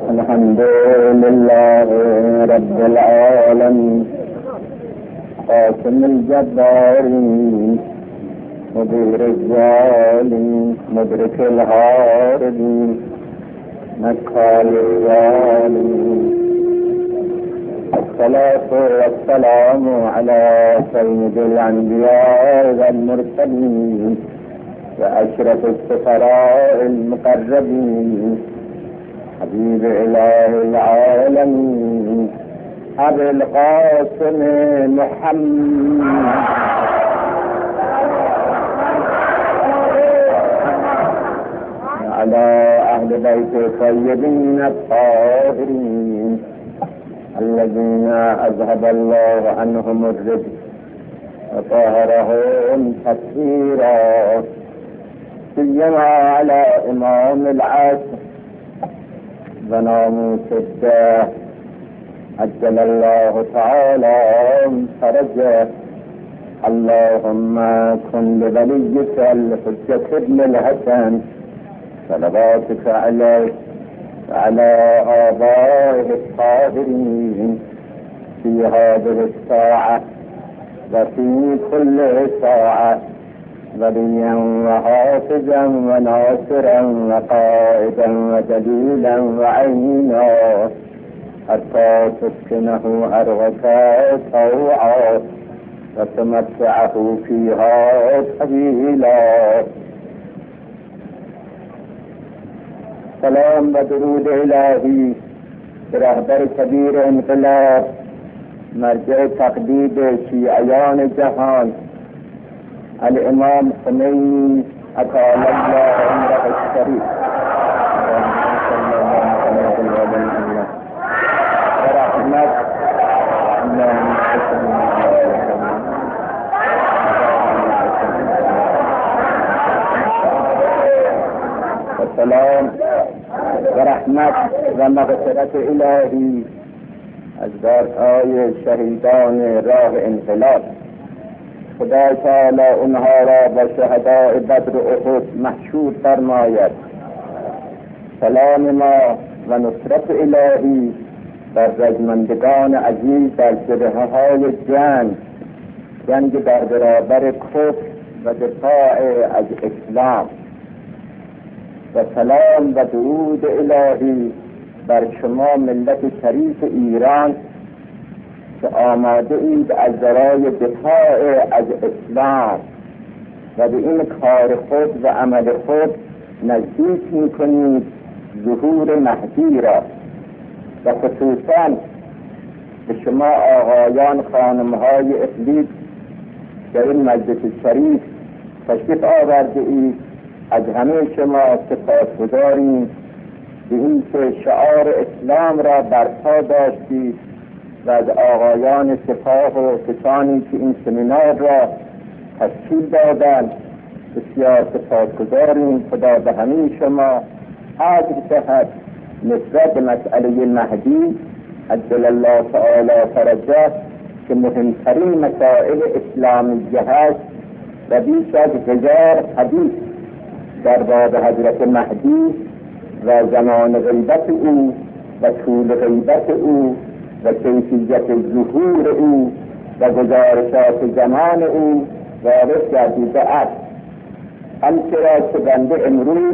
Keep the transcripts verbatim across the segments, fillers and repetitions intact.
الحمد لله رب العالمين قاسم الجبارين مدير الظالمين مدرك الهاربين مكال الظالمين. الصلاة والسلام على سيد الأنبياء والمرسلين وأشرف السفراء المقربين حبيب إله العالمين أبي القاسم محمد على أهل بيت الطيبين الطاهرين الذين أذهب الله عنهم الرجس وطهرهم تطهيرا، سيما على إمام العصر وناموس الداه عجل الله تعالى فرجه. اللهم كن لوليك الحجة ابن الحسن صلواتك عليه وعلى آبائه الطاهرين في هذه الساعة وفي كل ساعة وليا وحافظا وناصرا وقائدا ودليلا وعينا حتى تسكنه أرضك طوعا وتمتعه فيها طويلا. سلام و درود الهی برهبر کبیر انقلاب مرجع تقدید شیعیان جهان الامام خمینی اطال الله عمره الشریف ورحمت سلام و رحمت و مغفرت الهی از ذاتهای شهیدان راه انقلاب. خدا تعالی اونها را با شهداء بدر و احد محشور فرماید. سلام ما و نصرت الهی بر رجمندگان عزیز در جبهه های جنگ جنگ در برابر کفر و دفاع از اسلام. و سلام و درود الهی بر شما ملت شریف ایران که آماده اید از برای دفاع از اسلام و به این کار خود و عمل خود نزدیک میکنید ظهور مهدی را. و خصوصا به شما آقایان خانمهای اقلیت در این مجلس شریف تشریف آورده اید، از همه شما سپاسگزاریم به این که شعار اسلام را برپا داشتید و از آقایان سپاه و کسانی که این سمینار را تشکیل دادند بسیار سپاسگزاریم. خدا به همه شما اجر دهد. نسبت به مسئله مهدی عجل الله تعالی فرجه که مهمترین مسائل اسلامیه هست و بیش از هزار حدیث در باب حضرت مهدی و زمان غیبت او و طول غیبت او و کیفیت ظهور او و گزارشات زمان او وارد گردیده است. آنچه را که بنده امروز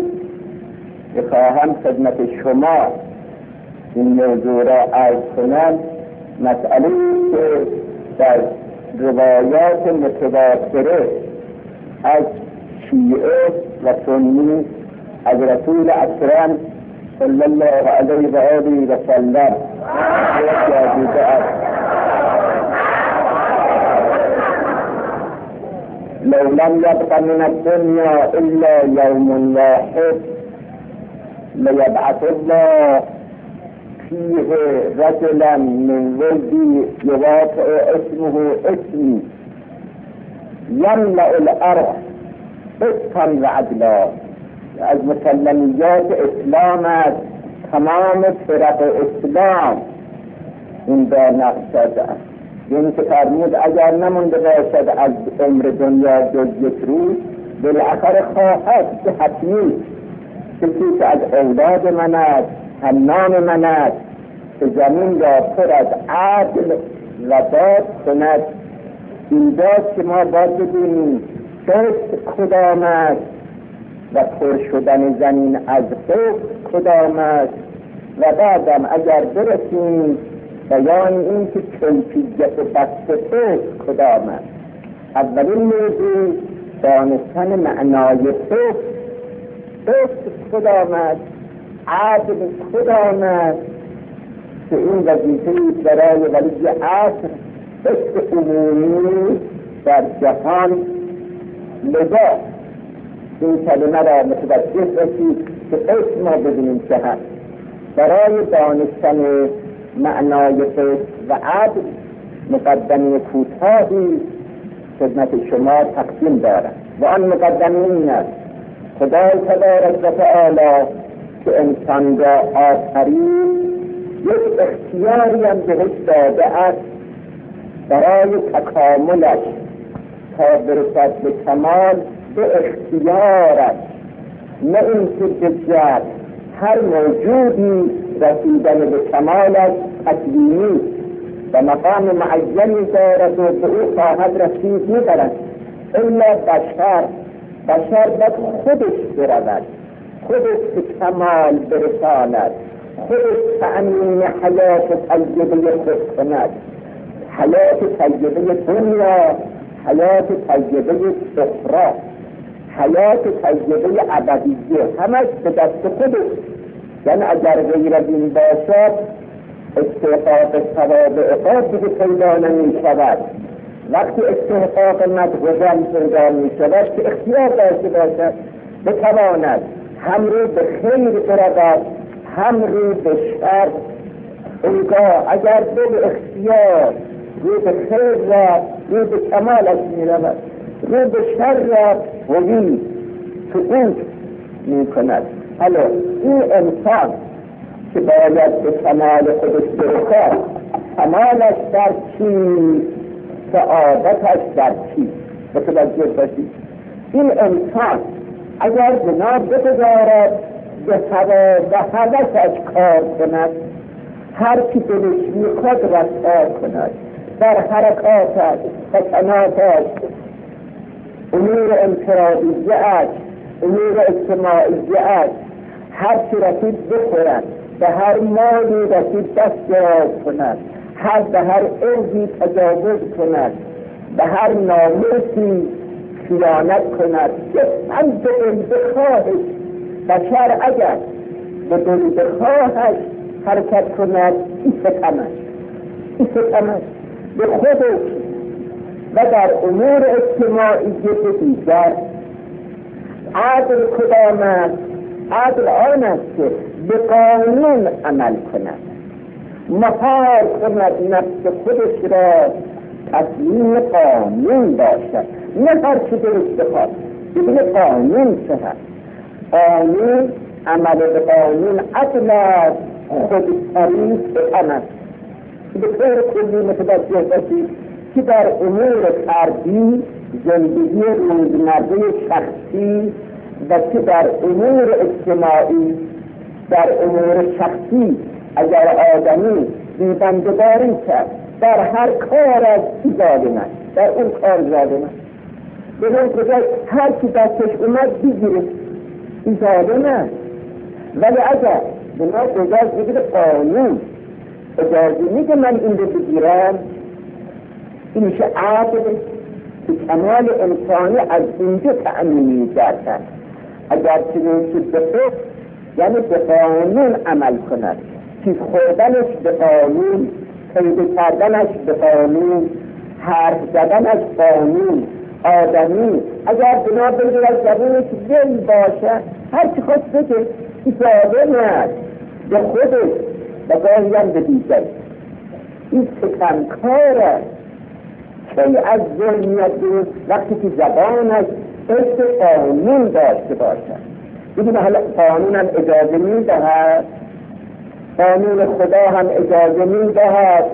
بخواهم خدمت شما این موضوع را عرض کنم، مسئله که در روایات متواتره از شیعه و سنی از رسول اکرم صلی الله علیه و آله و سلم یادیده است. لو لم یبق من الدنیا الا یوم واحد لیبعث الله فیه رجلا من ولدی یواطع اسمه اسمی یملأ الارض قسطا و عدلا. از مسلمیات اسلام است تمام فرق اسلام این را نقش شده است. یعنی که فرمود اگر نمونده باشد از عمر دنیا جز یک روز بالاخره خواهد که حتمی کسی که از اولاد من است نام من است که زمین را پر از عدل و داد کند. این داد که ما باید بدونیم قسط کدام است و پر شدن زمین از قسط کدام است و بعدم اگر برسیم بیان این که کیفیت بست قسط کدام است. اولین موضوع دانستن معنای قسط. قسط کدام است، عدل کدام است، که این وظیفه‌ای برای ولی عصر قسط عمومی در جهان. لذا این کلمه را متوجه بشید که قسط ما بدونیم چه هست. برای دانستن معنای قسط و عدل مقدمه کوتاهی خدمت شما تقدیم دارم و آن مقدمه این است: خدای تبارک و تعالی که انسان را آفرید یک اختیاری هم بهش داده است برای تکاملش تا برسد به کمال به اختیارش، نه اینکه به جد هر موجودی رسیدن به کمالش تکوینی و مقام معینی دارد و به او خواهد رسید ندارد. الا بشر بشر باید خودش برود، خودش به کمال برساند، خودش تأمین حیات طیبه خود کند. حیات طیبه دنیا، حیات طیبه اخرى، حیات طیبه ابدیه، همش به دست خودش. یعنی اگر غیر از این باشد استحقاق ثواب عقاب دیگه پیدا نمی شود. وقتی استحقاق مدغزن پیدا می شود که اختیار داشته باشد بتواند هم رو به خیر برود هم رو به شر. اونگاه اگر به اختیار رو به خیر را رو به کمالش می رود، رو به شر را ولی سقوط می کند. حالا این انسان که باید به کمال خودش برسد، کمالش در چی؟ سعادتش در چی؟ متوجه باشید. این انسان اگر بنا بگذارد به هوا و هوسش کار کند، هر کی دلش میخواد رفتار کند، در حرکاتش، سکناتش، امور انفرادیه‌اش، امور اجتماعیه‌اش، هر چی رسید بخورد، به هر مالی رسید دست دراز کند، هر به هر عرضی تجاوز کند، به هر ناموسی خیانت کند. هم به دل بخواهش بشر اگر به دل بخواهش حرکت کند، این ستمش این ستمش به خودش و در امور اجتماعی دیگر. عدل کدام است؟ عدل آن است که به قانون عمل کند، مهار کند نفس خودش را تسلیم قانون باشد، نه هر چی درست بخواد. ببین قانون چه هست؟ قانون، عمل به قانون عدل است، خود طریق به عمل. به طور کلی متوجه باشید که در امور فردی، زندگی روزمره شخصی و که در امور اجتماعی، در امور شخصی اگر آدمی بیبندگاری کرد در هر کار از ظالم است، در اون کار ظالم است. به اون کجا هر کی دستش اومد بگیره، این ظالم است. ولی اگر به ما اجازه بگیره قانون اجازه میگه من این رو بگیرم، این میشه عدل که کمال انسانی از اینجا تأمین می‌گردد. اگر چنین شد به خود یعنی به قانون عمل کند، چیز خوردنش به قانون، پیدا کردنش به قانون، حرف زدنش قانون. آدمی اگر بنا بگیر از زبونش دل باشه، هر چی خود بگه این ظالم است به خودش و گاهی هم به دیگر. این ستمکار است که از ظلمیت دور وقتی که زبانش قصد قانون داشته باشد. بگیم حالا قانون هم اجازه می دهد، قانون خدا هم اجازه می دهد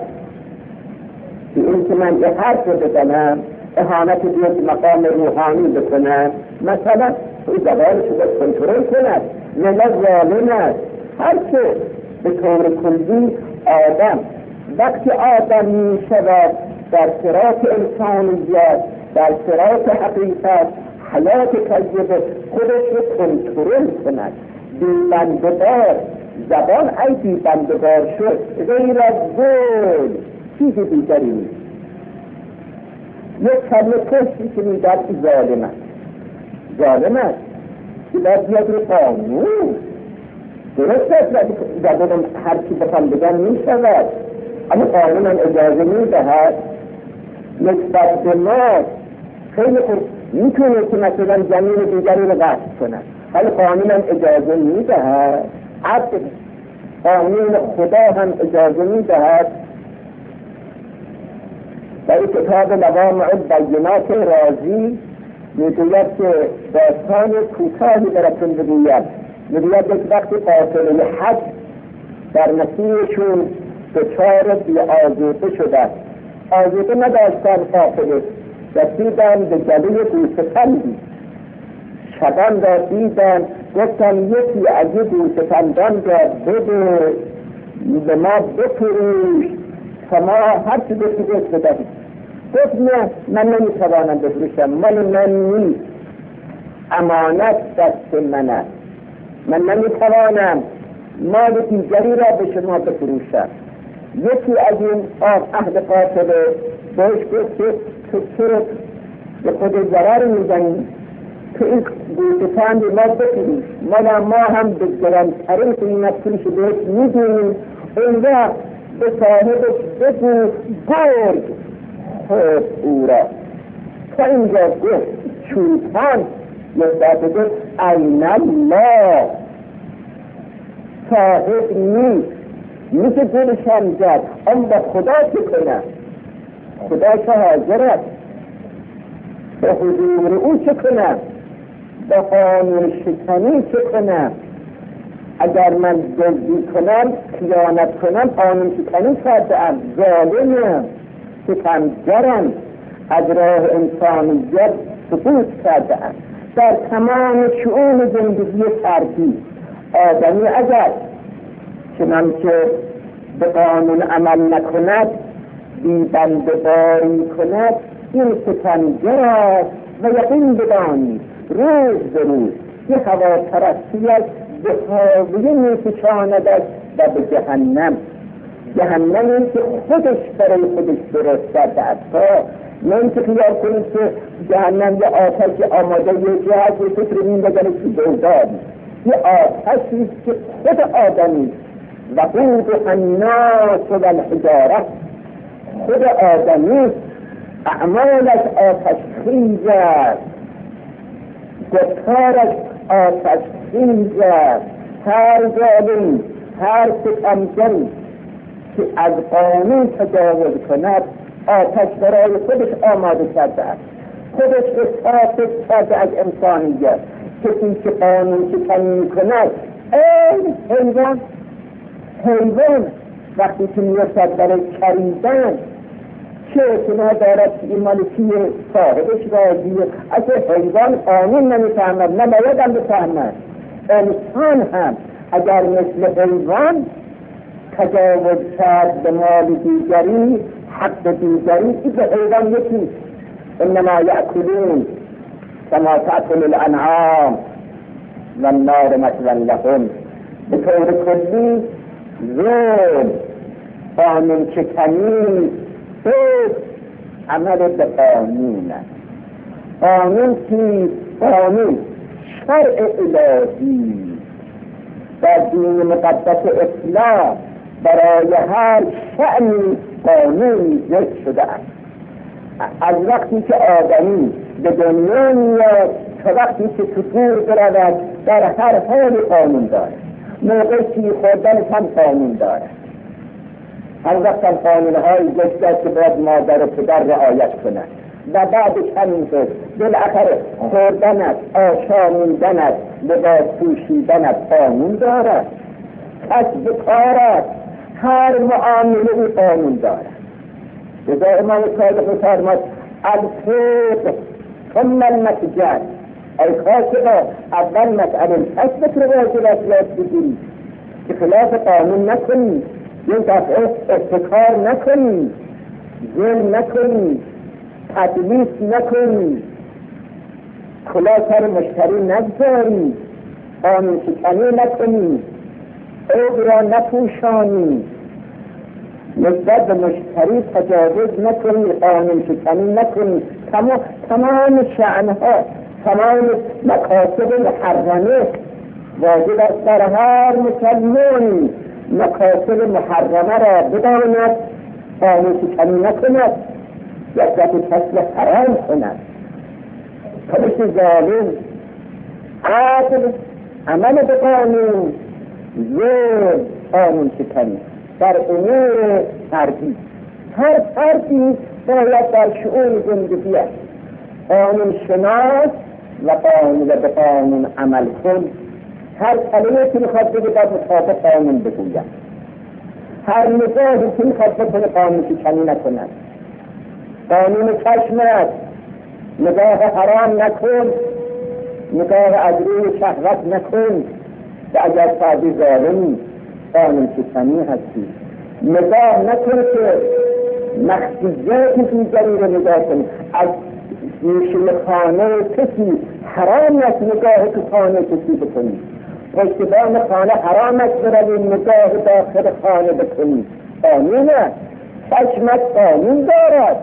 که این که من یه حرف رو بزنم اهانت بیاد مقام روحانی بکنم، مثلا این زبانش رو کنترل کند، نه ظالم است. هر که به طور کلی آدم وقتی آدم می شود در صراط انسانیت، در صراط حقیقت، حیات طیبه خودش رو کنترل کند، بی‌بنده‌دار زبان ای بی‌بنده‌دار شد غیر از گل چیز دیگری نیست. یک کلمه پشتی که میدد ظالم است، ظالم است که باید بیاد رو قانون. درست است زبانم هر چی بخوام بگم می شود، اما قانون هم اجازه می دهد نسبت به ما خیلی خوب میتونه که مثلا زمین دیگری رو غصب کنند، ولی قانون هم اجازه می دهد، عبد قانون خدا هم اجازه می دهد. در کتاب لوامع البینات رازی میگوید که داستان کوتاهی براتون بگوید. میگوید یک وقتی قافله حج در مسیرشون دچار بی‌آذوقه شدند، آذوقه نداشتن قافله، رسیدن به جلوی گوسفندی، شبان را دیدن، گفتن یکی از این گوسفندان را بده به ما بفروش تا ما هر چی بسیدش بدهیم. گفت نه، من نمیتوانم بفروشم، مال من نیست، امانت دست من است، من نمیتوانم مال دیگری را به شما بفروشم. یکی از این اهل قافله بهش گفت که تو چرا به خود ضرر میزنی؟ تو این گوسفند ما بفروش، مال ما هم به گرانترین قیمت پولش بهش میدونیم، اون وقت به صاحبش بگو برد خود او را. تا اینجا گفت چوپان یه گفت این الله صاحب نیست، میشه دلشم زد، اما با خدا چه کنم؟ خدا که حاضر است، به حضور او چه کنم؟ به قانون شکنی چه کنم؟ اگر من دزدی کنم، خیانت کنم، قانون شکنی کرده‌ام، ظالمم، ستمگرم، از راه انسانیت سقوط کرده‌ام. در تمام شؤون زندگی فردی آدمی اگر چنانچه به قانون عمل نکند، بی‌بنده‌داری کند، این ستمگر است و یقین بدانید روز به روز یه هواترستیش به حاویه می‌کشاندش و به جهنم، جهنمی که خودش برای خودش درست کرده است. نه اینکه خیال کنید که جهنم یه آتش آماده یه جهت و فکر می‌بگنه که دوزاری، یه آتشی که خود آدمی وقود الناس و الحجاره، خود آدمی اعمالش آتش خیز است، گفتارش آتش خیز است. هر ظالم، هر ستمگری که از قانون تجاوز کند آتش برای خودش آماده کرده است، خودش رو صافت کرده از انسانیت. کسی که قانون شکنی میکند این حیوان، حیوان وقتی که میرسد برای چریدن چه اعتنا دارد که این مالکی صاحبش راضیه؟ اصلا حیوان قانون نمیفهمد، نباید هم بفهمد. انسان هم اگر مثل حیوان تجاوز کرد به مال دیگری، حق دیگری، این به حیوان یکی انما یأکلون کما تأکل الانعام و النار مثوی لهم. به طور کلی ظلم، قانون شکنی، سود عمل به قانون است. قانون چیست؟ قانون شرع الهی در دین مقدس اسلام برای هر شأنی قانونی ذکر شده است. از وقتی که آدمی به دنیا میاد تا وقتی که فتور برود در هر حال قانون دارد، موقع چی خوردنش هم قانون دارد. هر وقت هم قانون‌های ذکر که باید مادر و پدر رعایت کنند و بعدش همینطور بالاخره خوردنت، آشامیدنت، لباس پوشیدنت قانون دارد، کسب کارت، هر معامله قانون دارد. لذا امام صادق فرمود الفقه ثم المتجر، ای کاسبا اول مسئله کسبت رو واجب است یاد بگیری، که خلاف قانون نکنی، یک دفعه احتکار نکنی، ظلم نکنی، تدلیس نکنی، کلاه سر مشتری نگذاری، قانون شکنی نکنی، عیب را نپوشانی، نسبت به مشتری تجاوز نکنی، قانون شکنی نکنی. تمام تمام شأنها، تمام مکاسب محرمه واجب است در هر مسلمان مکاسب محرمه را بداند، قانون شکنی نکند، یک کسب حرام کند. خودش ظالم، عدل، عمل به قانون، ظلم، قانون شکنی در امور فردی. هر فردی باید در شؤون زندگی است قانون شناس و قانون به قانون عمل کن. هر کلمه که میخواد بگه باید مطابق قانون بگوید، هر نگاهی که میخواد بکنه قانون شکنی نکند. قانون چشمت، نگاه حرام نکن، نگاه از روی شهوت نکن و اگر فردی ظالمی قانون شکنی هستی. نگاه نکن که مخفیات دیگری رو نگاه کنی. از گوشه خانه کسی حرام است نگاه تو خانه کسی بکنی، پشتبان خانه حرام است بروی نگاه داخل خانه بکنی. قانون است، چشمت قانون دارد.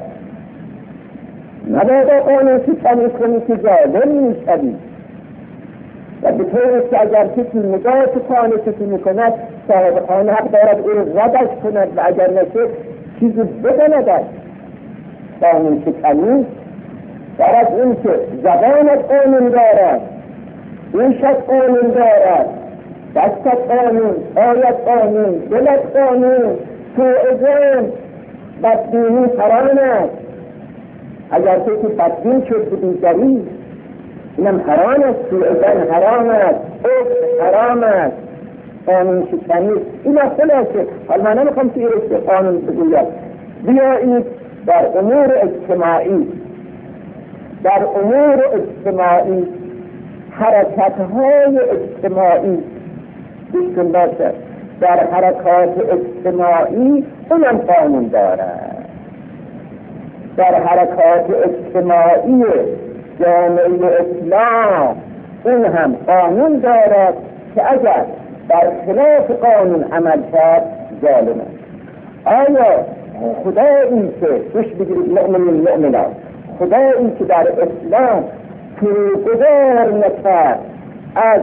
نباید قانون شکنی کنی که ظالم میشوی. و به طور که اگر کسی نگاه تو خانه کسی میکند، صاحب خانه حق دارد او رو ردش کند و اگر نشه چیزی بدندش. قانون شکنی دارد این که زبانت قانون دارد، ریشت قانون دارد، دستت قانون، آیت قانون، دلت قانون، توعظه بدبینی حرام است. اگر کسی بدبین شد به دیگری اینم حرام است، توعظه حرام است، عقل حرام است، قانون شکنی. این خلاصه. حالا من نمیخوام که این قانون بگوید. بیایید در امور اجتماعی، در امور اجتماعی، حرکت‌های اجتماعی دوستون باشه، در حرکات اجتماعی اونم قانون دارد. در حرکات اجتماعی جامعه اسلام اون هم قانون دارد که اگر در خلاف قانون عمل کرد ظالم است. آیا خدایی که خوش بگیرید مؤمنین مؤمنات، خدایی که در اسلام توگذار نکرد از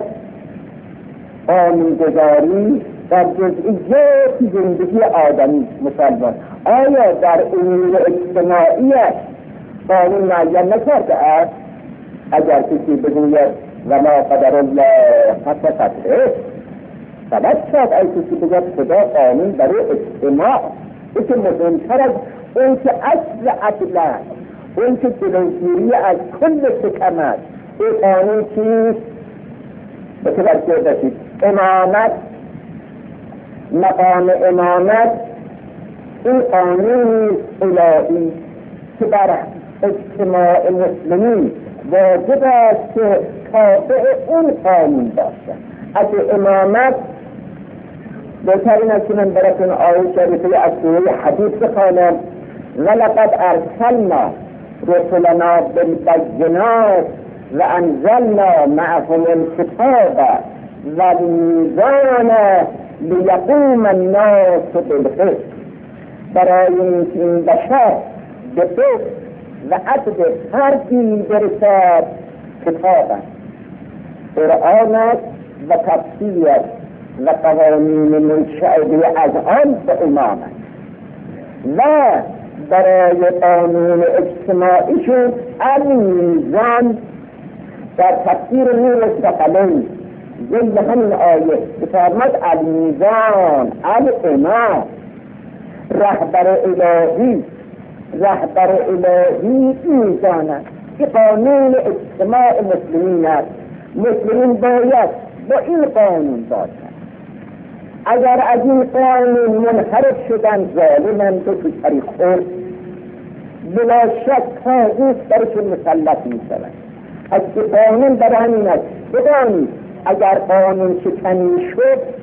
قانونگذاری در جزئیات زندگی آدمی مسلمان، آیا در امور اجتماعیش قانون معین نکرده است؟ اگر کسی بگوید و ما قدر الله حق قدره، سبب شد ای کسی بگوید خدا قانون برای اجتماع، این که مهمتر از اون که اصل عدل است، اون که جلوگیری از کل شکم است. این قانون چیست؟ متوجه باشید. امامت، مقام امامت این قانون الهی که بر اجتماع مسلمین واجب است که تابع اون قانون باشد. از امامت بهترین است که من براتون آیه شریفه از سوره حدید بخوانم: ولقد ارسلنا رسلنا بالبینات و انزلنا معهم الکتاب والمیزان لیقوم الناس بالقسط. برای اینکه این بشر به قسط و عدل فردی برسد کتاب است، قرآن است و تفسیر است و قوانین منشأه از آن به امام است. و برای قانون اجتماعیشون المیزان در تفسیر نور ثقلین ضمن همین آیه بفرماد المیزان الامام، رهبر الهی، رهبر الهی میزان است که قانون اجتماع مسلمین است. مسلمین باید با این قانون باشند. اگر از این قانون منحرف شدن ظالمند و تو طریق خورد، بلا شک طاغوت برشون مسلط میشوند. از که قانون برای همین است. بدانید اگر قانون شکنی شد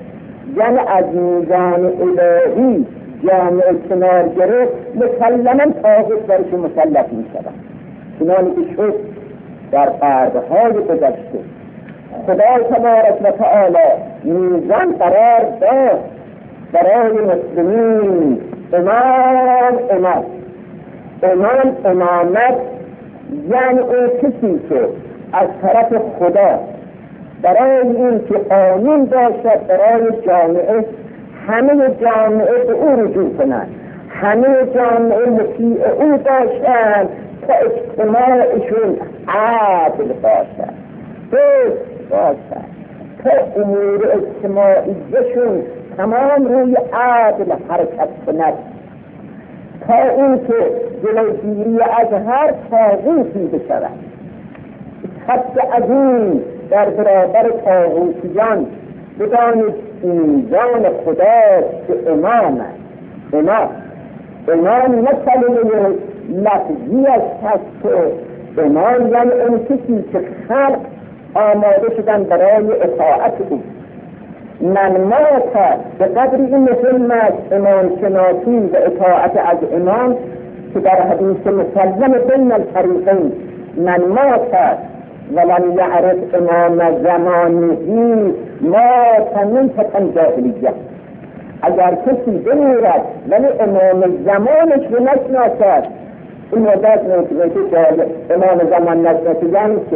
یعنی از میزان الهی جامعه کنار گرفت، مسلما طاغوت برش مسلط می شود. چنانی که شد در قرن‌های گذشته خدای تبارک و تعالی میزان قرار داد برای مسلمین. امام امام امام امامت یعنی اون کسی که از طرف خدا برای این که قانون باشد برای جامعه، همه جامعه به او رجوع کنند، همه جامعه مطیع او باشند تا اجتماعشون عادل باشد، درست باشد، تا امور اجتماعیشون تمام روی عادل حرکت کند، تا اینکه جلوگیری از هر طاغوتی بشود. حتی از این در برابر طاغوتیان بدانید میزان خداست که امام است. امام امام نه کلمه لفظی است که امام یعنی اون کسی که خلق آماده شدن برای اطاعت او. من مات به قدر این مهم است امام شناسی و اطاعت از امام که در حدیث مسلم بین الفریقین من مات ولم یعرف امام زمانه مات من فتن جاهلیه. اگر کسی بمیرد ولی امام زمانش رو نشناسد، این مدت نمیشه که امام زمان نشناسد، یعنی که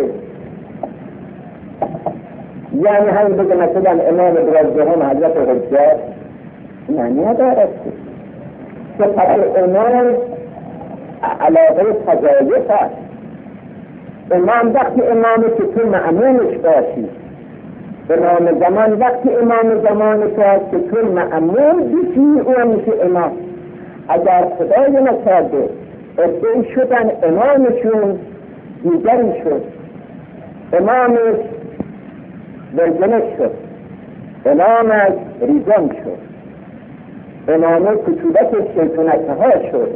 یعنی هم بگه مثلا امام برازدهم حضرت حجت معنی ندارد که پس امام علاقه تضایف است. امام وقتی امام که تو معمولش باشی، امام زمان وقتی امام زمانش هست که تو معمول بشی، اون میشه امام. اگر خدای نکرده ادعی شدن امامشون دیگری شد، امامش برگنش شد، امامش ریزان شد، امامش کچولت شیطنته ها شد،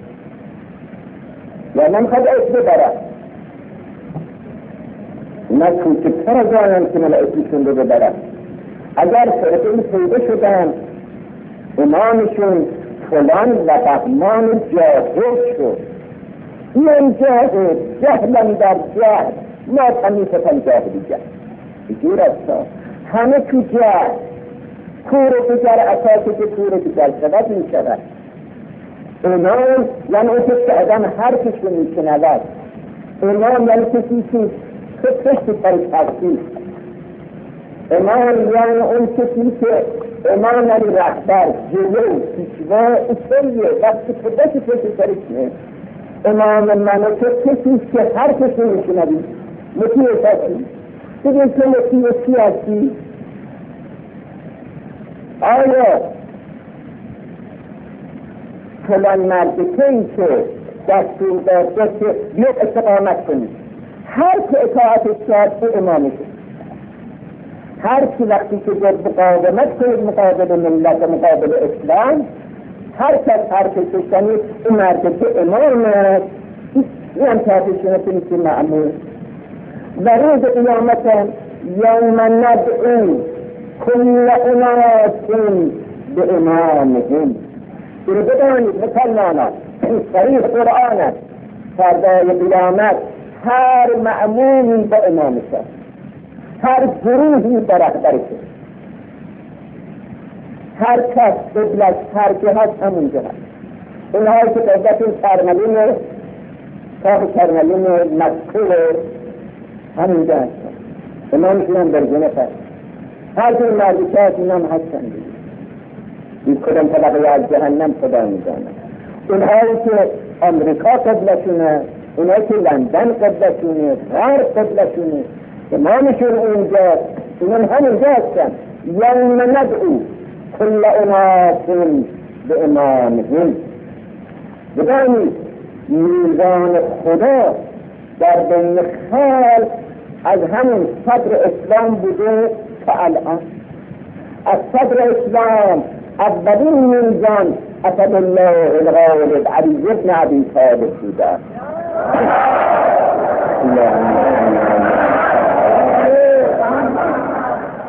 یا نمیخواد اسم ببرد، نه کوچکتر از آنم که ملائکیشون رو ببرد. اگر فرقه پیدا شدن امامشون فلان و بهمان جاهل شد، این جاهل جهلم در جهل ما تمیفتن جاهلیت بجور است. همه تو جهل کور دیگر اساسی که کور دیگر شود می شود. امام یعنی اون که آدم حرفش رو می شنود. امام یعنی کسی که فکرش بسر تحصیل. امام یعنی اون کسی که امام یعنی رهبر، جلو، پیشوا، اصلیه وقتی خودش فکر سرش نیست. امام منو که کسی که حرفش رو می شنوید مطیع هستی. دیگه که مطیع چی هستی؟ آیا فلان مردکهی که دستور داشته که یک استقامت کنید، هر که اطاعتش کرد به امامش، هر که وقتی که در مقاومت کنید مقابل ملت و مقابل اسلام، هر کس هر که شنید این مردکه امام است، این هم تحتشونه که معمول و روز قیامت یوم ندعو کل اناس به امامهم. این بدانید مسلمانان این صریح قرآن است، فردای قیامت هر معمولی به امامش است، هر گروهی به رهبرش، هر کس قبلش هر جهت همون جهت. اونهایی که قبلت این کرملین کاف کرملین مذکور همین جهت امامشون هم در جنت هست. هر جور مردکات این هم هستن دیگه. این کدام طبقه از جهنم خدا میداند. اونهایی که امریکا قبلشونه، اونهایی که لندن قبلشونه، غرب قبلشونه، امامشون اونجاست، اونم همونجا هستن. یوم ندعو کل اناس به امامهم. بدانید میزان خدا در بین خلق از همون صدر اسلام بوده تا الان. از صدر اسلام اولین میزان اسد الله الغالب علی بن ابی طالب بوده.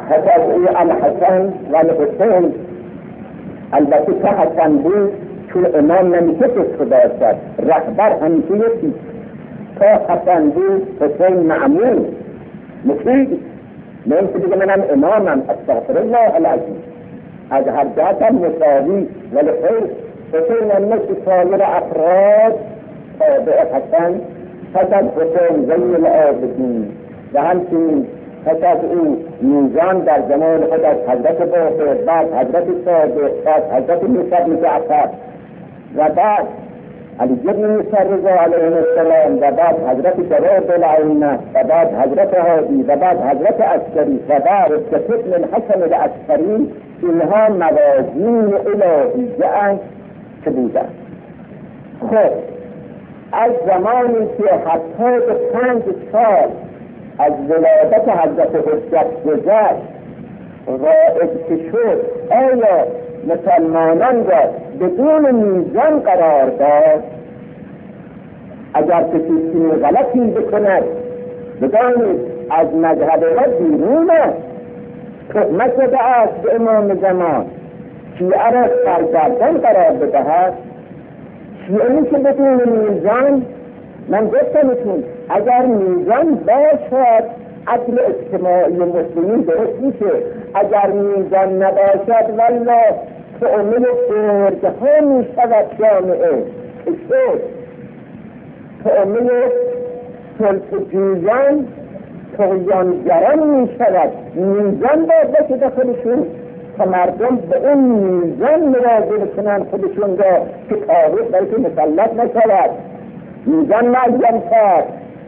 پس از او الحسن و الحسین، البته که حسن بود چون امام نمیشه فکر باشد، رهبر همیشه یکی، تا حسن بود حسین معمول مفید، نمیشه دیگه منم امامم، استغفر الله العظیم، از هر جهتم مساوی، ولی خیر حسین هم مثل سایر افراد تابع حسن، پس از حسین زین العابدین و همچنین پس از او میزان در زمان خود از حضرت باقر، بعد حضرت صادق، بعد حضرت موسی بن جعفر و بعد علی بن موسی رضا علیه السلام و بعد حضرت جواد الائمه و بعد حضرت هادی و بعد حضرت عسکری و بعد ابن الحسن العسکری، اینها موازین الهیه اند که بودند. خب از زمانی که هفتاد و پنج سال از ولادت حضرت حجت گذشت رائج که شد، آیا مسلمانان را بدون میزان قرار داد؟ اگر کسی چنین غلطی بکند بدانید از مذهب ما بیرون است، تهمت شده است به امام زمان، شیعه را سرگردان قرار بدهد. شیعه میشه بدون میزان؟ من گفتمتون اگر میزان باشد عدل اجتماعی مسلمین درست میشه، اگر میزان نباشد والله تعامل فرقها میشود جامعه شد، تعامل سلطجویان طغیانگران میشود. میزان باید باشه داخلشون تا مردم به اون میزان مراجعه کنن خودشون را که تاریخ بلکه مسلط نشود، میزان معین کرد.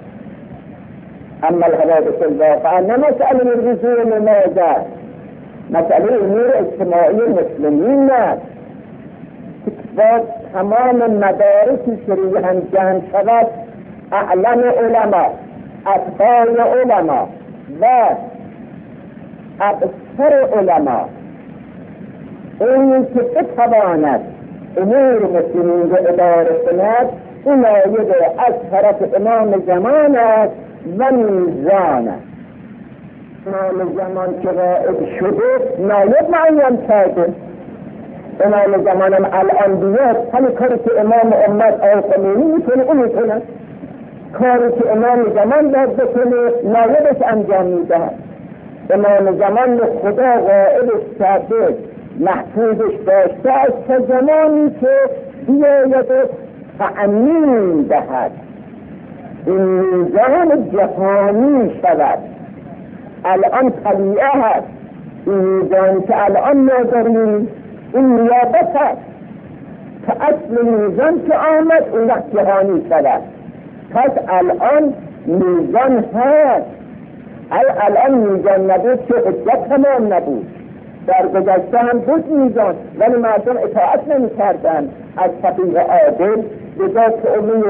اما الحوادث الواقعه نه مسئله رسول ماذا، مسئله امور اجتماعی مسلمین نه با تمام مدارسی که روی هم جمع شود، اعلم علما، اتقای علما و ابصر علما، اونی که بتواند امور مسلمین را اداره کند، این آیه از طرف امام زمان است و میزان است. امام زمان که رائد شده نایب معین کرده. امام زمانم الان بیاد همین کاری که امام امت آقا خمینی میکنه اون میکنه، کاری که امام زمان باید بکنه نایبش انجام میدهد. امام زمان خدا قائلش کرده محفوظش داشته از تا زمانی که بیاید تعمیم دهد این میزان جهانی شود. الان طبیعه هست، این میزانی که الان ما داریم این نیابت هست که اصل میزان که آمد اون وقت جهانی شود. پس الان میزان هست، الان میزان نبود که حجت تمام نبود، در گذشته هم بود میزان ولی مردم اطاعت نمی کردن از فقیه عادل بذات که امی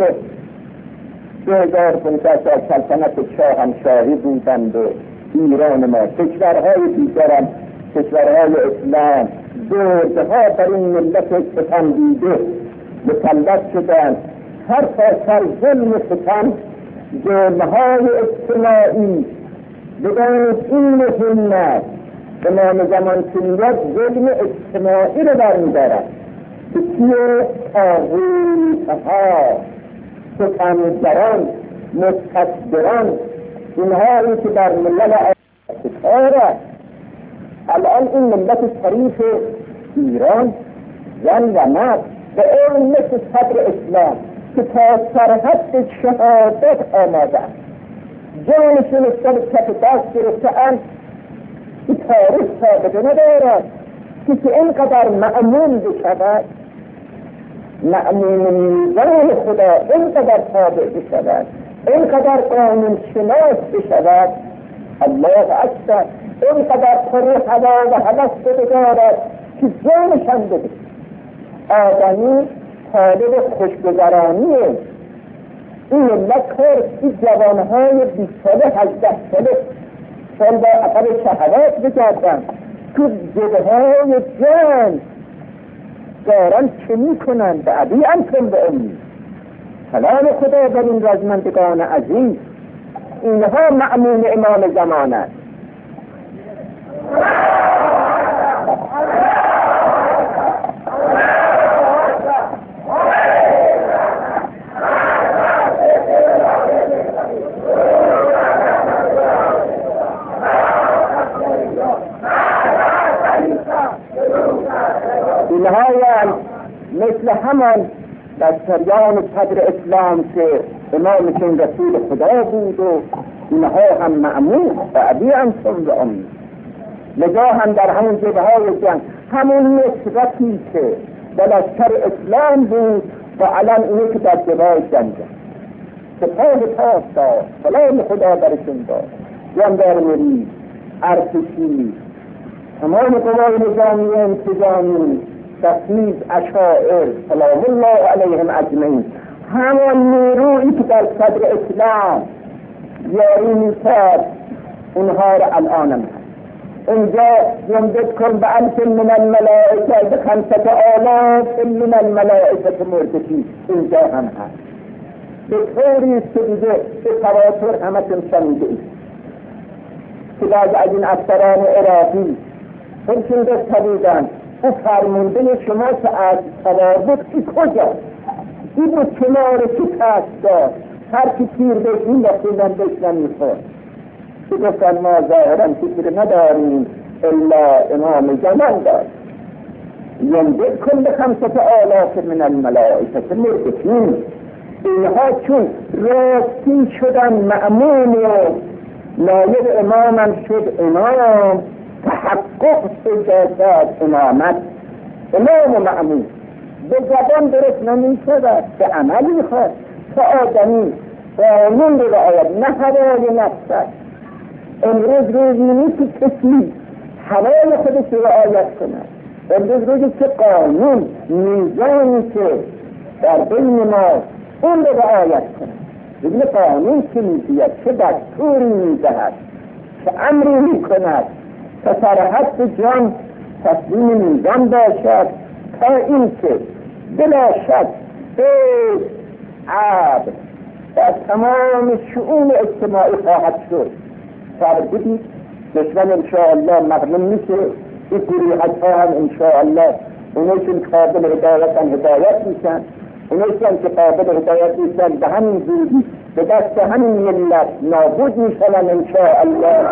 دو هزار و پانصد سال سلطنت شاهنشاهی بودند و ایران ما کشورهای دیگرم کشورهای اسلام دردها بر این ملت ستم دیده مسلط شدند. هر سر ظلم ستم ظلمهای اجتماعی بدانید این مهم است. به نام زمان کنیت ظلم اجتماعی رو برمیدارد که توی تاغوتها ستمگران مستکبران اینهایی که در ملل آفریقا الان این ملت شریف ایران زن و مرد به اون مثل صدر اسلام که تا سرحد شهادت آمده جانشون سر کف دست گرفته‌اند که تاریخ ثابت ندارد که که اینقدر مأمون بشود، مأمون میزان خدا اینقدر تابع بشود، اینقدر قانون شناس بشود، الله اکبر، اینقدر پر هوا و هوس بدارد که جانشان بده. آدمی طالب خوشگذرانیه. این ملت کار این جوانهای بیست ساله هجده ساله سال با اثر شهوات بگردن تو جدهای جان دارن چه میکنن به عبی انتون به امی. سلام خدا بر این رزمندگان عزیز، اینها مأمون امام زمان است. اینها مثل همان لشکریان صدر اسلام که امامشون رسول خدا بود و اینها هم مأمون و عبی انسان و امی لذا هم در همون جبه های جنگ همون نسبتی که به لشکر اسلام بود و الان اینه که در جبه های جنگ سپاه پاس داد سلام خدا برشون داد جاندارمری ارتشی تمام قوای نظامی انتظامی تصمیز اشاعر سلام الله علیهم اجمعین همان نیرویی که در صدر اسلام یاری میکرد اونها را الان هم اینجا یمدد کن به الف من الملائکه به خمسة آلاف من الملائکه مردفی اینجا هم هست به طوری است که دیگه به تواتر همتون شنیده اید که بعض از این افسران عراقی خودشون داشته بودند او فرمونده شما که از توابط ای کجا این بود که ما رو شکست داد هر کی تیر بهش این وقتیدن بهش نمیخورد که گفتن ما ظاهرا فکر نداریم الا امام زمان دار یمدد کن به خمسة آلاف من الملائکه مردفین اینها چون راستی شدن مأمون و نایب امامم شد امام تحقق پیدا کرد امامت امام و مأمون به زبان درست نمی شود به عمل میخواد تا آدمی قانون رو رعایت نه هوای نفسد امروز روزی نیست که کسی هوای خودش رو رعایت کند امروز روزی که قانون میزانی که در بین ما اون رو رعایت کند ببین قانون که میگوید چه دستوری میدهد چه امری میکند تا سرحد جان تسلیم میزان باشد تا اینکه بلا شک عشق عدل در تمام شؤون اجتماعی خواهد شد سر بدید دشمن انشاءالله مغنم میشه این گروهت ها هم انشاءالله اونایشون قابل هدایتن هدایت میشن اونایشون که قابل هدایت میشن به همین زودی به دست همین ملت نابود میشن انشاءالله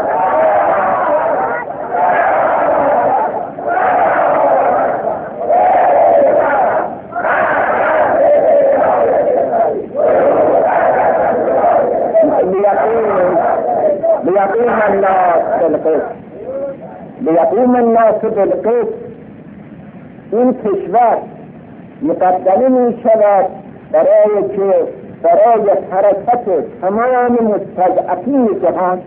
ليقوم الناس بالقسط ليقوم الناس بالقسط این کشور مقدمه می شود برای که برای حرکت تمام مستضعفین جهان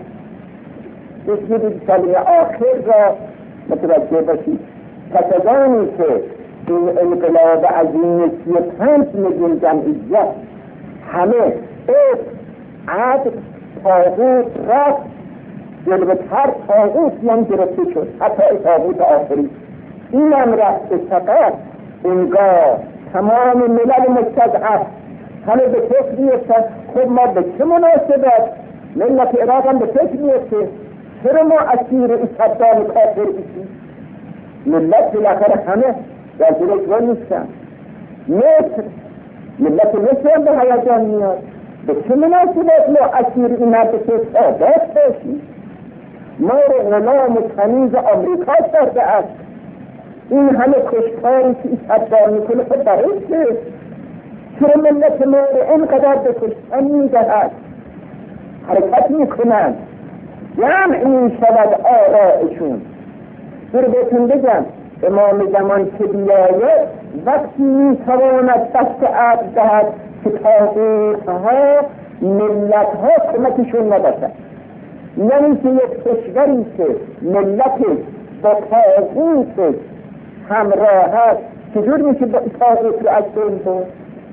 بشید کلمه آخر را متوجه باشید کسانی که این انقلاب عظیم سی و پنج میلیون جمعیت همه عشق عدل طاغوت رفت جلوتر طاغوت هم گرفته شد حتی طاغوت آخری این هم رفت فقط انگار تمام ملل مستضعف همه به فکر میفتن خود ما به چه مناسبت ملت عراق هم به فکر میفته چرا ما اسیر این صدام کافر بشیم ملت بالاخره همه در جلوش رو نیستن مصر ملت مصر هم به هیجان میاد به چه مناسبت ما اسیر این مدرسه آباد باشیم ما رو غلام و کنیز آمریکا کرده است این همه کشتاری که این صدام میکنه خود برای چه چرا ملت ما رو اینقدر به کشتن میدهد حرکت میکنند جمع میشود آرائشون در بهتون بگم امام زمان که بیاید وقتی میتواند دست عبد دهد که طاغوتها ملتها کمکشون نداشتند یعنی که یک کشوری که ملتش با طاغوتش همراه هست چجور میشه با طاغوت رو از بین برد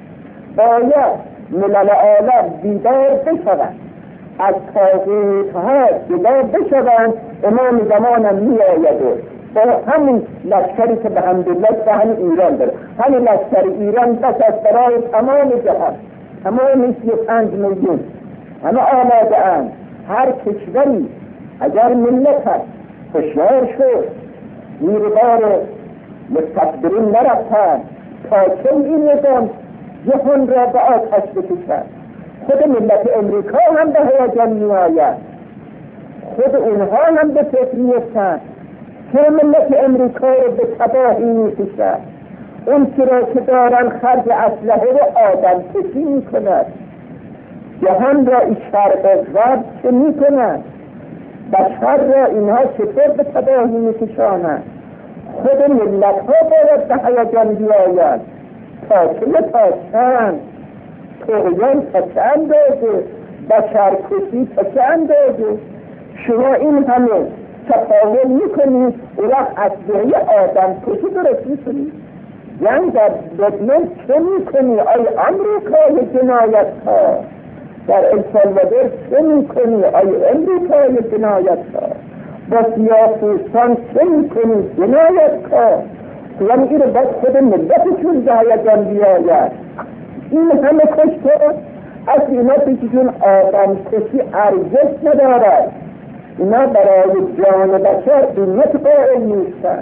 باید ملل عالم بیدار بشوند از طاغوتها بیدار بشوند امام زمانم میآید با همین لشکری که به حمدالله به همین ایران داره همین لشکر ایران بس از برای تمام جهان تمام سی و پنج میلیون همه آماده اند هر کشوری اگر ملت هست هوشیار شد، نیروبار مستقبرین نرفتن تا چه این نظام جهان را به آتش بکشد. خود ملت امریکا هم به هیجان می آید، خود اونها هم به فکر میفتند که ملت امریکا را به تباهی می کشد. اون را که دارن خرج اسلحه و آدم کشی می کند. جهان را این شرق غرب چه می کند؟ بشر را اینها چطور به تباهی می کشانند؟ خود ملت ها باید به هیجان بیاید. تا چه تا چند؟ طغیان تا چه اندازه؟ بشرکشی تا چه اندازه؟ شما این همه تفاول میکنید اون وقت اسلحه آدم کشی درست میکنید؟ یعنی در لبنان چه میکنی؟ آی امریکای جنایت ها در السالوادور چه میکنی؟ آی امریکای جنایت ها با سیاه‌پوستان چه میکنی؟ جنایت ها. یعنی این رو باید خود ملتشون به هیجان بیاید. این همه کشته از اینا پیششون آدم کشی ارزش ندارد. اینا برای جان بشر قیمت قائل نیستند.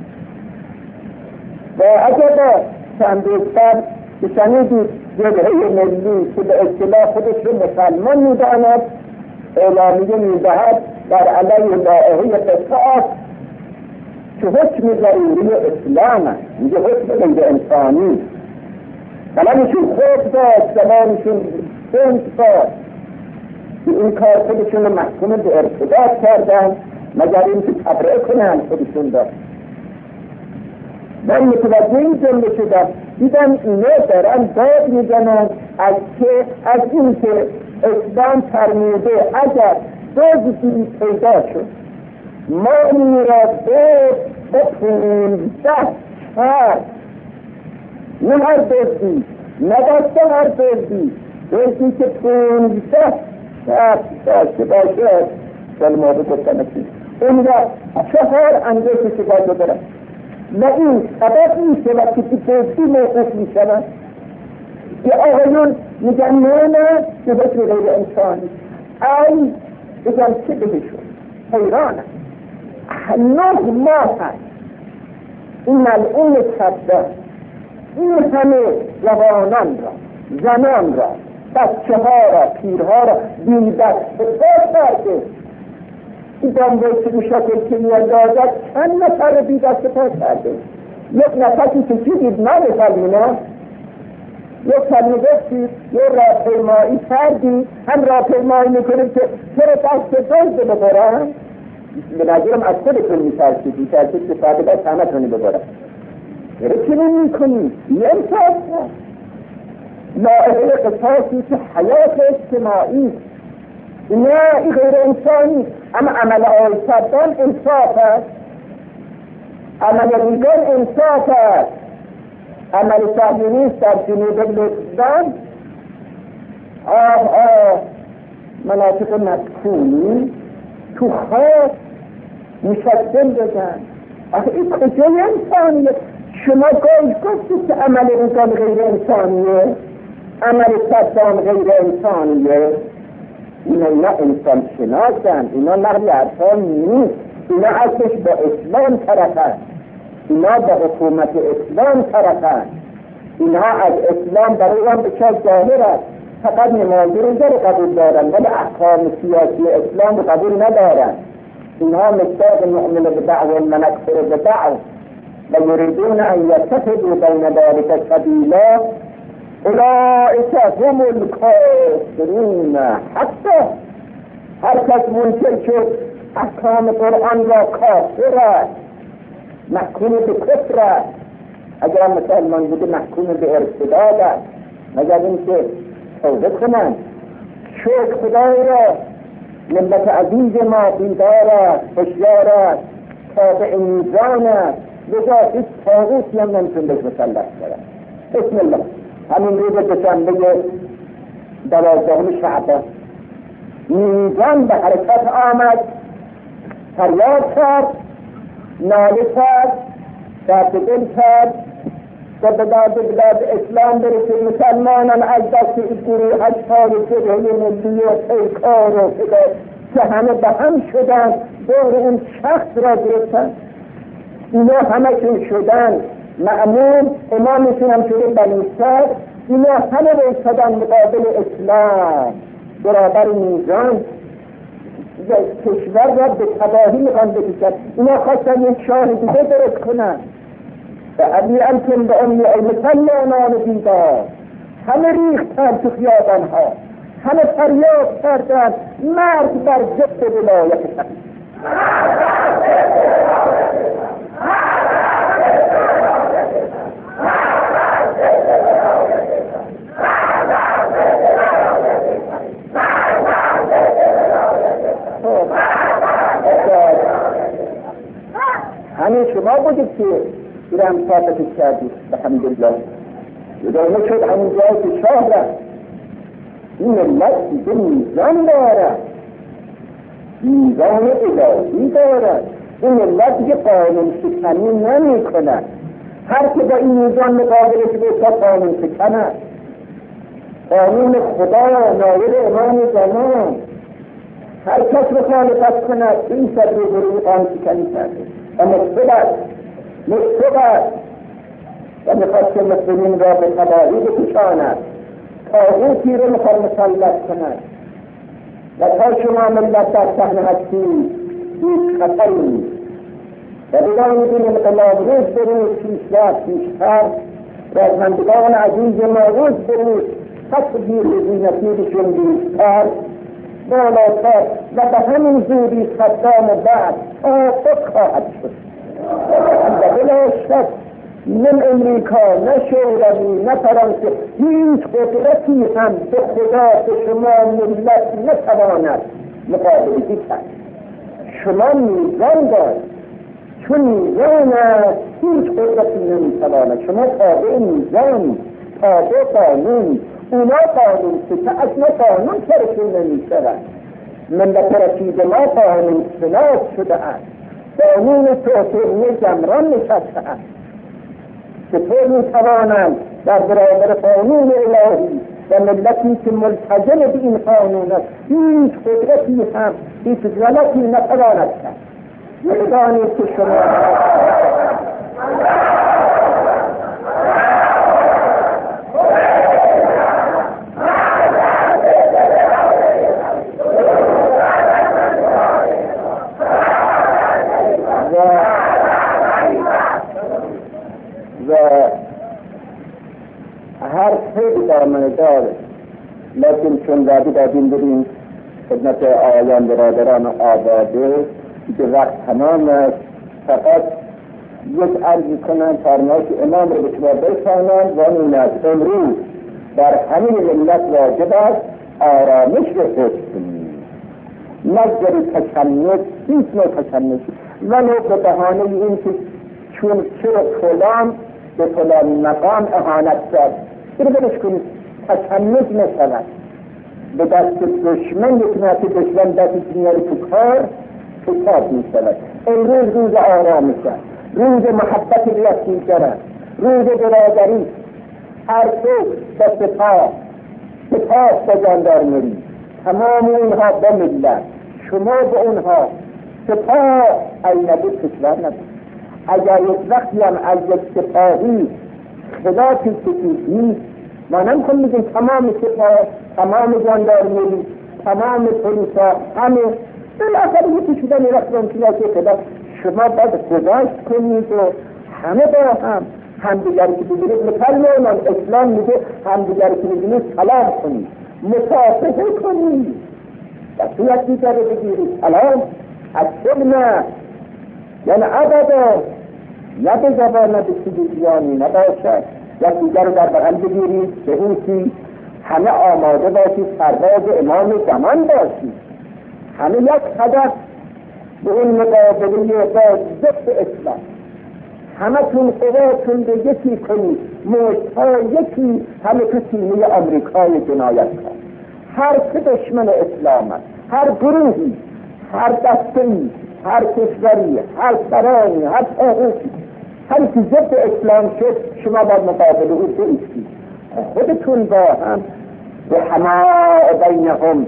و اگر با چند روز بعد که شنیدید جبهه ملی که به اصطلاح خودش رو مسلمان میداند اعلامیه میدهد در علیه لائحه قصاص که حکم ضروری اسلام است، میگه حکم غیر انسانی. قلمشون خوب داشت، زبانشون سنت داشت که این کار خودشون رو محکوم به ارتداد کردن مگر اینکه تبرئه کنن خودشون داشت. من متوجه این جمله شدم، دیدم اینا دارن داد میزنن از که از این که اسلام فرموده اگر دزدی پیدا شد مالی را برد به پونزده شهر، نه هر دزدی، نه دسته هر دزدی، دزدی که پونزده شهر داشته باشد سلماده گفتنشی اون را چهار اندازه شکایت دارد. و این سبب میشه وقتی که دزدی موقف میشود که آقایون میگن نه نه که حکم غیر انسانی. ای بگم چه بهشون حیرانم. نه ماه هست این ملعون صدام این همه جوانان را، زنان را، بچه ها را، پیرها را بی دست بار کرده. این دنبال که مشکل که میاندازد چند نفر بی دست پا کرده. یک نفسی که چیدید نمی‌فهمینا یک کلمه گفتید یه راهپیمایی کردی هم راهپیمایی میکنید که چرا دست دزد ببرن؟ به نظرم از خودتون میترسید میترسید که فرد باید همه تونی ببرن. چرا چنین میکنید؟ یه انصاف هست لائحه قصاصی که حیات اجتماعی نه این غیر انسانی. اما عمل آقای صدام انصاف است، عمل ریگان انصاف است، عمل صهیونیست در جنوب لبنان آه آه مناطق مسکونی تو خاک نشستن بزن. آخه این کجای انسانیه؟ شما گاهی گفتید که عمل ریگان غیر انسانیه، عمل صدام غیر انسانیه. اینا اینا انسان شناسن، اینا نقل ارسان نیست، اینا اصلش با اسلام طرفن، اینا با حکومت اسلام طرفن، اینا از اسلام برای هم بچه ظاهر است. فقط نمازی روزه رو قبول دارن ولی احکام سیاسی اسلام رو قبول ندارن. اینها مصداق مؤمن بدعو و منکفر بدعو و یریدون ان یتخذوا بین ذلک سبیلا اولئک هم الکافرون. حتی هر کس منکر شد احکام قرآن را کافر است، محکوم به کفر است. اگر مسلمان بوده محکوم به ارتداد است، مگر اینکه توبه کنند. شکر خدای را ملت عزیز ما بیدار است، هوشیار است، تابع میزان است، لذا هیچ طاغوتی هم نمیتون بهش مسلط شود. بسم الله. همین روز دوشنبه دوازدهم شعبان میزان به حرکت آمد، فریاد کرد، ناله کرد، درد دل کرد و به داد بلاد اسلام برسید. مسلمانان از دست این گروه های جبهه ملی و پیکار و که همه به هم شدن دور اون شخص را گرفتن. اینا همشون شدن مأمون، امامشون هم شده بنی صدر، اینا همه بایستدن مقابل اسلام برابر میزان کشور را به تباهی میخوان بکشن. اینا خواستن یک شاه دیگه درست کنن و علی انتم به امی المسلمانان دیدار، همه ریختن تو خیابان ها، همه فریاد کردن مرد بر ضد ولایت فقیه. همین شما بودید که ایران فاتحش کردید الحمدلله، ادامه شد همین جایی که شاه رفت. این ملت دیگه میزان دارد، میزان الهی دارد. این ملت دیگه قانون شکنی نمی کند. هر که با این میزان مقابلش به قانون شکن است. قانون خدا نایل امام زمان، هر کس مخالفت کند این صدر گروه قانون شکنی کرده و مصبت مصبت و میخواد که مسلمین را به تباهی بکشاند، طاغوتی رو میخواد مسلط کند و تا شما ملت در صحنه هستید هیچ خطری نیست و دیگر میدونیم انقلاب روز به روز پیشرفت بیشتر، رازمندگان عزیز ما روز به روز تصویر زینتیرشون بیشتر بالاتر و به همین زودی صدام و بعد آفت خواهد شد و بلا شک نه امریکا نه شوروی نه فرانسه هیچ قدرتی هم به خدا به شما ملت نتواند مقابله کرد. شما میزان دارید، چون میزان است هیچ قدرتی نمیتواند. شما تابع میزان، تابع قانون، اونا قانون که اصلا قانون سرشون نمیشود. ملت رسید ما قانون سناس شده است، قانون توطئه جمران نشسته است. چطور میتوانند در برابر قانون الهی و ملتی که ملتزم به این قانون است هیچ قدرتی هم هیچ غلطی نتواند کرد؟ بدانید که شما و هر خیلی در من داره، لیکن چون وعده دادیم بریم خدمت آیان برادران آباده که وقت تمام است، فقط یک عرضی کنم فرمایش امام رو به شما برسانند و این است امروز در همین ملت واجب است آرامش رو حفظ کنیم، نظر تشنج، هیچ نوع تشنجی ولو به بهانه این که چون چرا فلان به فلان مقام اهانت کرد برو برش کنید، تشنج نشود. به دست دشمن یک نفر دشمن دستی میاره تو کار فساد میشود. امروز روز آرامش است، روز محبت رسیدگار است، روز برادری، ارتش و سپاه، سپاه و ژاندارمری، تمام اونها با ملت، شما به اونها سپاه اجنبی کشور ندارد. اگر یک وقتی هم از یک سپاهی خلافی کشیدی ما نمیخوام میگیم تمام سپاه، تمام ژاندارمری، تمام پلیسا همه بالاخره یکی شدن رفتن که خدا شما باید گذاشت کنید و همه با هم همدیگری که بگیرید مسلمان اسلام میگه همدیگری که بگیرید سلام کنید، مصافحه کنید و تو یک دیگر رو بگیرید سلام از سلمه یعنی ابدا نه به زبان نه به سیدیانی نباشد. یک دیگر رو در بغل بگیرید به این همه آماده باشید، سرباز امام زمان باشید، همه یک هدف به این مقابله با ضد اسلام، همه تون قواتون به یکی کنید، موجها یکی، همه تو سینه امریکای جنایت کن. هر که دشمن اسلام است، هر گروهی، هر دسته‌ای، هر کشوری، هر سرانی، هر طاغوتی، هر که ضد اسلام شد شما باید مقابله او بایستید. خودتون با هم به حما بینهم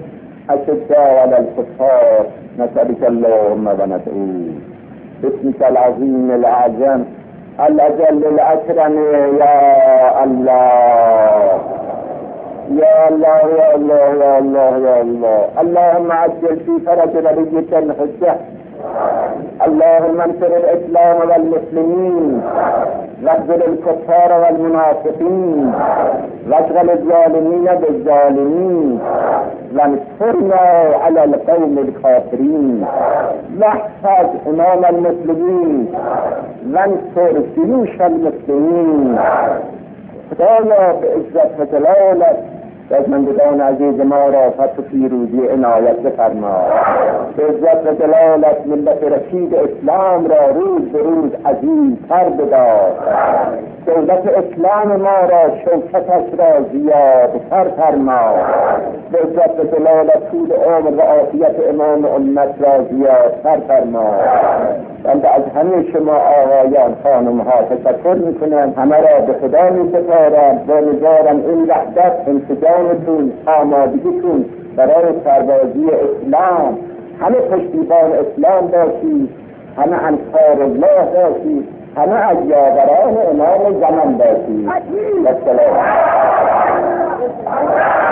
أشداء على الكفار نسألك اللهم وندعوك باسمك العظيم الأعظم الأجل الأكرم يا الله يا الله يا الله يا الله يا الله. اللهم عجل في فرج نبيك الحجة. اللهم انصر الإسلام والمسلمين واخذل الكفار والمنافقين واشغل الظالمين بالظالمين وانصرنا على القوم الكافرين واحفظ إمام المسلمين وانصر جيوش المسلمين. خدایا به عزت و جلالت بزمندگان عزیز ما را فتح پیروزی عنایت بفرما. به عزت و جلالت ملت رشید اسلام را روز به روز عزیزتر بدار. دولت اسلام ما را شوکتش را زیادتر فرما. به عزت و جلالت طول عمر و عافیت امام امت را زیادتر فرما. بنده از همه شما آقایان خانم ها تشکر میکنم، همه را به خدا میسپارم و امیدوارم این وحدت انسجامتون آمادگیتون برای سربازی اسلام، همه پشتیبان اسلام باشید، همه انصار الله باشید، همه از یاوران امام زمان باشید. السلام